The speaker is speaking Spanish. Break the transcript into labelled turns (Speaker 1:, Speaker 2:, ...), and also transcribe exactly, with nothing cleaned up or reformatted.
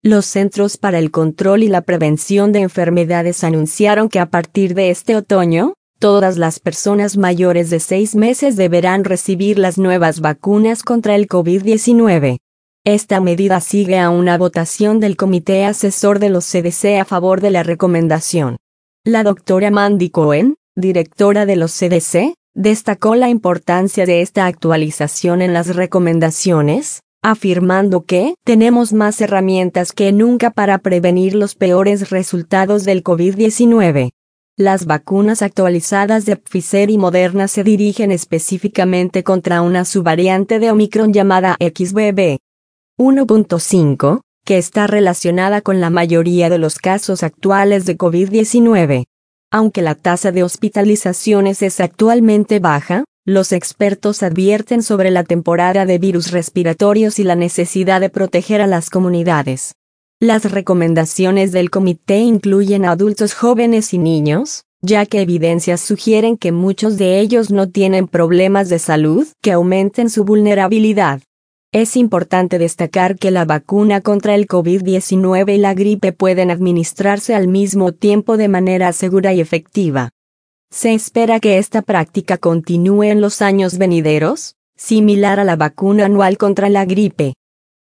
Speaker 1: Los Centros para el Control y la Prevención de Enfermedades anunciaron que a partir de este otoño, todas las personas mayores de seis meses deberán recibir las nuevas vacunas contra el COVID diecinueve. Esta medida sigue a una votación del Comité Asesor de los C D C a favor de la recomendación. La doctora Mandy Cohen, directora de los C D C, destacó la importancia de esta actualización en las recomendaciones, afirmando que tenemos más herramientas que nunca para prevenir los peores resultados del COVID diecinueve. Las vacunas actualizadas de Pfizer y Moderna se dirigen específicamente contra una subvariante de Omicron llamada X B B uno punto cinco, que está relacionada con la mayoría de los casos actuales de COVID diecinueve. Aunque la tasa de hospitalizaciones es actualmente baja, los expertos advierten sobre la temporada de virus respiratorios y la necesidad de proteger a las comunidades. Las recomendaciones del comité incluyen a adultos jóvenes y niños, ya que evidencias sugieren que muchos de ellos no tienen problemas de salud que aumenten su vulnerabilidad. Es importante destacar que la vacuna contra el COVID diecinueve y la gripe pueden administrarse al mismo tiempo de manera segura y efectiva. Se espera que esta práctica continúe en los años venideros, similar a la vacuna anual contra la gripe.